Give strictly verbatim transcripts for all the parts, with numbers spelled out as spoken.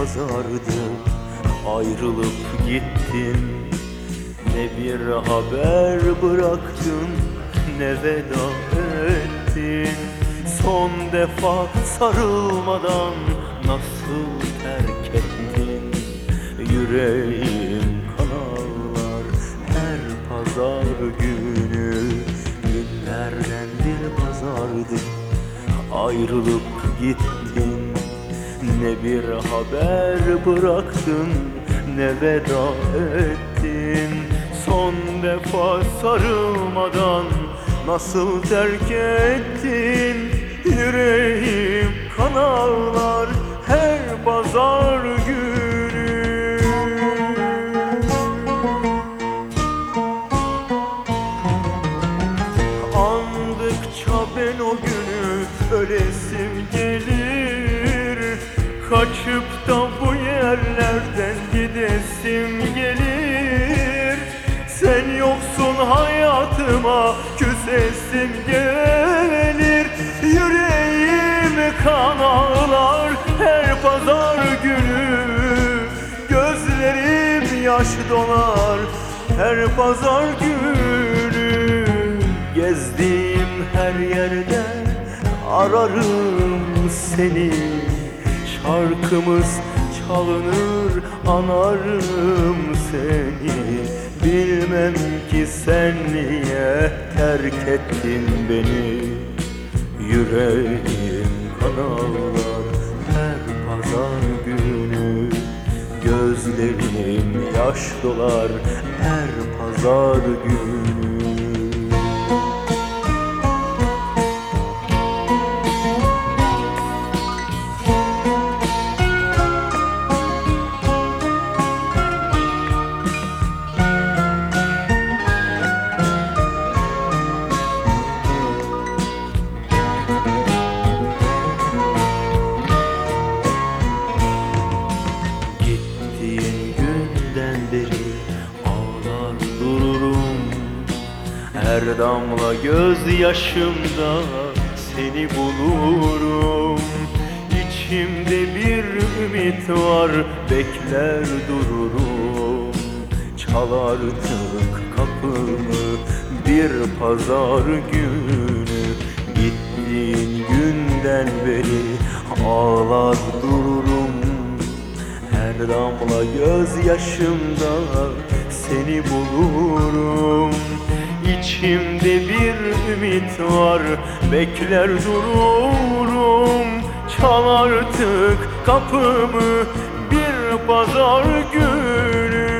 pazardı. Ayrılıp gittin, ne bir haber bıraktın, ne veda ettin. Son defa sarılmadan nasıl terk ettin? Yüreğim kan ağlar her pazar günü. Günlerden bir pazardı, ayrılıp gittin, ne bir haber bıraktın, ne veda ettin. Son defa sarılmadan nasıl terk ettin? Yüreğim kan ağlar her pazar günü. Andıkça ben o günü ölesim gelir. Kaçıp da bu yerlerden gidesim gelir. Sen yoksun hayatıma küsesim gelir. Yüreğim kan ağlar her pazar günü. Gözlerim yaş dolar her pazar günü. Gezdiğim her yerde ararım seni. Şarkımız çalınır anarım seni. Bilmem ki sen niye terk ettin beni. Yüreğim kan ağlar her pazar günü. Gözlerim yaş dolar her pazar günü. Ağlar dururum her damla gözyaşımda seni bulurum. İçimde bir ümit var, bekler dururum. Çal artık kapımı bir pazar günü. Gittiğin günden beri ağlar dururum. Her damla gözyaşımda seni bulurum. İçimde bir ümit var, bekler dururum. Çal artık kapımı bir pazar günü.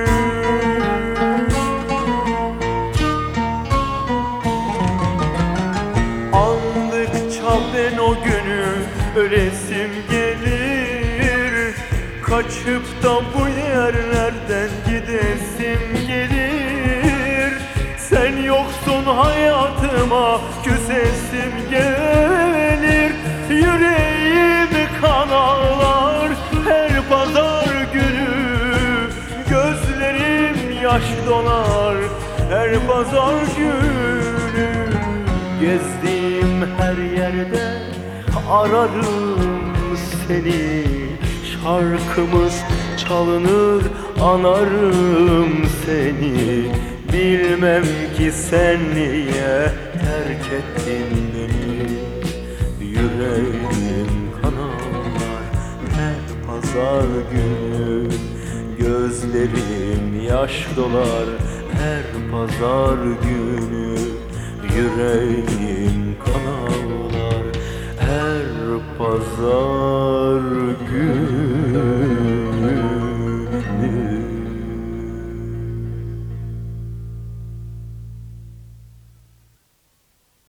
Andıkça ben o günü ölesim gelir. Kaçıp da bu yerlerden gidesim gelir. Sen yoksun hayatıma küsesim gelir. Yüreğim kan ağlar her pazar günü. Gözlerim yaş dolar her pazar günü. Gezdiğim her yerde ararım seni. Şarkımız çalınır anarım seni. Bilmem ki sen niye terk ettin beni. Yüreğim kan ağlar her pazar günü. Gözlerim yaş dolar her pazar günü. Yüreğim